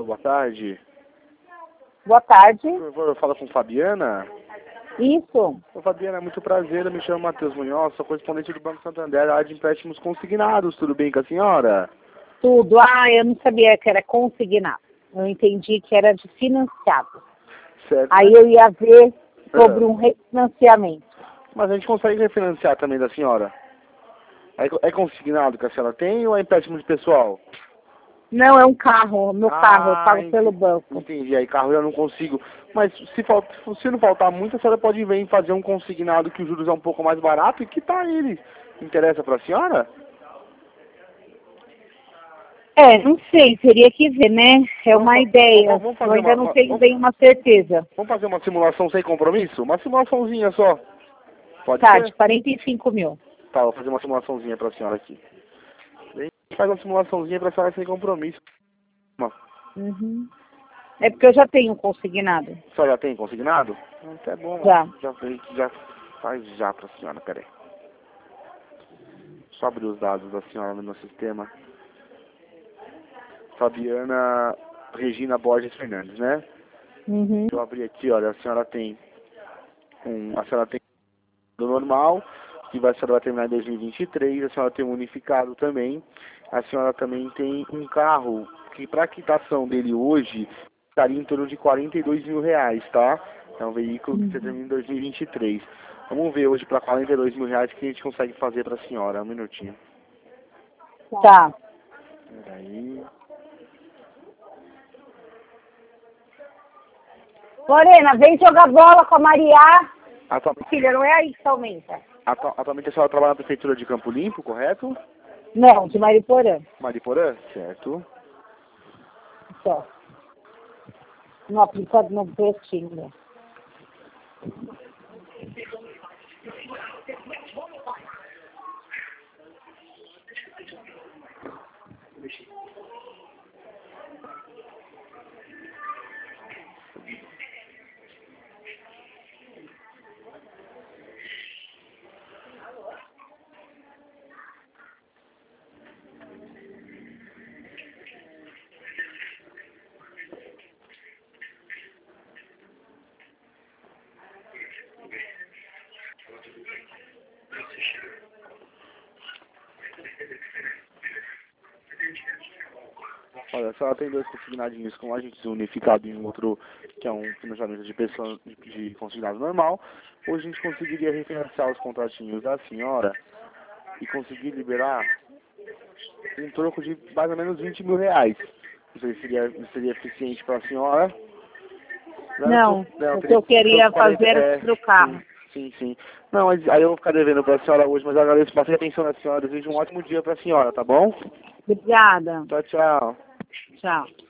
Alô, boa tarde. Boa tarde. Eu falo com Fabiana. Isso. Ô, Fabiana, muito prazer. Eu me chamo Matheus Munhoz, sou correspondente do Banco Santander, área de empréstimos consignados. Tudo bem com a senhora? Tudo. Ah, eu não sabia que era consignado. Eu entendi que era de financiado. Certo. Aí eu ia ver sobre um refinanciamento. Mas a gente consegue refinanciar também da senhora? É consignado que a senhora tem ou é empréstimo de pessoal? Não, é um carro. Meu carro, eu pago pelo banco. Entendi. Aí carro eu não consigo. Mas se não faltar muito, a senhora pode vir fazer um consignado que os juros é um pouco mais barato e que tá ele. Interessa pra senhora? É, não sei, teria que ver, né? É uma ideia. Vamos Eu fazer ainda não tenho bem uma certeza. Vamos fazer uma simulação sem compromisso? Uma simulaçãozinha só. Pode Tá, ser? de 45 mil. Tá, vou fazer uma simulaçãozinha pra senhora aqui. Faz uma simulaçãozinha pra senhora sem compromisso. Uhum. É porque eu já tenho consignado. A senhora já tem consignado? Até bom. Já. Já faz já pra senhora, peraí. Só abrir os dados da senhora no meu sistema. Fabiana Regina Borges Fernandes, né? Uhum. Eu abri aqui, olha, a senhora tem do normal, que a senhora vai terminar em 2023, a senhora tem um unificado também, a senhora também tem um carro que para a quitação dele hoje estaria em torno de R$42 mil, tá? É um veículo que você termina em 2023. Vamos ver hoje para R$42 mil o que a gente consegue fazer para a senhora. Um minutinho. Tá. Peraí. Lorena, vem jogar bola com a Maria. Atualmente, Filha, não é aí que aumenta. atualmente a senhora trabalha na prefeitura de Campo Limpo, correto? Não, de Mariporã. Mariporã? Certo. Só. No aplicado no postinho. Olha, a senhora tem dois consignadinhos com agentes unificado e um outro que é um financiamento de pessoa de consignado normal. Hoje a gente conseguiria refinanciar os contratinhos da senhora e conseguir liberar um troco de mais ou menos R$20 mil. Não sei se seria eficiente para a senhora. Não, o que eu queria fazer era pro carro. Sim. Não, mas aí eu vou ficar devendo para a senhora hoje, mas eu agradeço bastante a atenção da senhora. Desejo um ótimo dia para a senhora, tá bom? Obrigada. Tchau, tchau. Tchau.